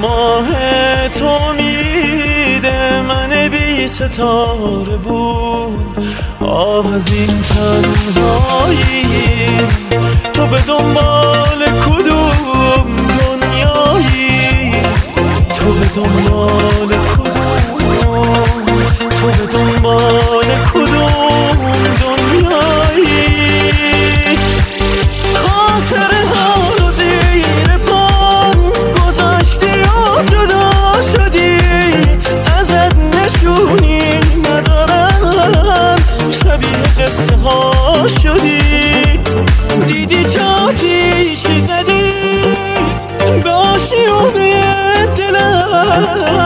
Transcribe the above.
ماه تو امید من بی ستاره بود. آه از این تنهایی، تو به دنبال کدوم دنیایی؟ تو به دنبال کدوم، تو به دنبال کدوم دنیایی؟ خاطره ها رو زیر پام گذاشتی و جدا شدی، ازت نشونی ندارم، شبیه قصه ها شدی. دیدی چه آتیشی زدی به آشیونه دلم،